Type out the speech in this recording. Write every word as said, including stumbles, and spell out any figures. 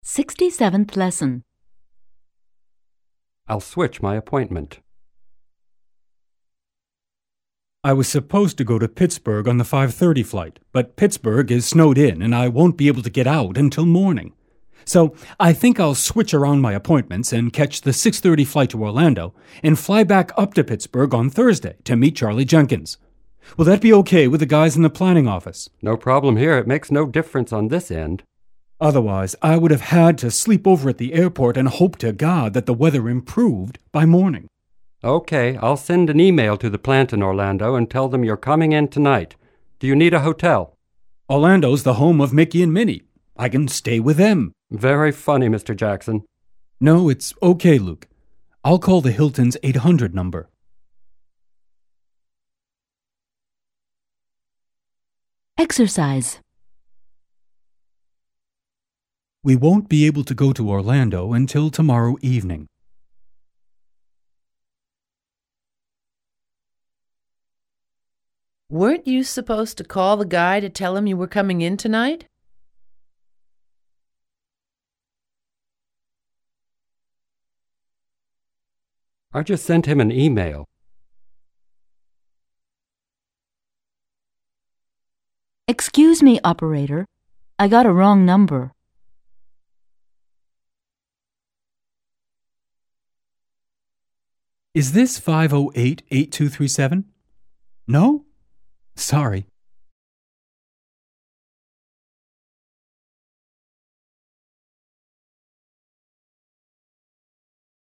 sixty-seventh lesson. I'll switch my appointment. I was supposed to go to Pittsburgh on the five thirty flight, but Pittsburgh is snowed in and I won't be able to get out until morning. So I think I'll switch around my appointments and catch the six thirty flight to Orlando and fly back up to Pittsburgh on Thursday to meet Charlie Jenkins. Will that be okay with the guys in the planning office? No problem here. It makes no difference on this end. Otherwise, I would have had to sleep over at the airport and hope to God that the weather improved by morning. Okay, I'll send an email to the plant in Orlando and tell them you're coming in tonight. Do you need a hotel? Orlando's the home of Mickey and Minnie. I can stay with them. Very funny, Mister Jackson. No, it's okay, Luke. I'll call the Hilton's eight hundred number. Exercise. We won't be able to go to Orlando until tomorrow evening. Weren't you supposed to call the guy to tell him you were coming in tonight? I just sent him an email. Excuse me, operator. I got a wrong number. Is this five oh eight, eight two three seven? No? Sorry.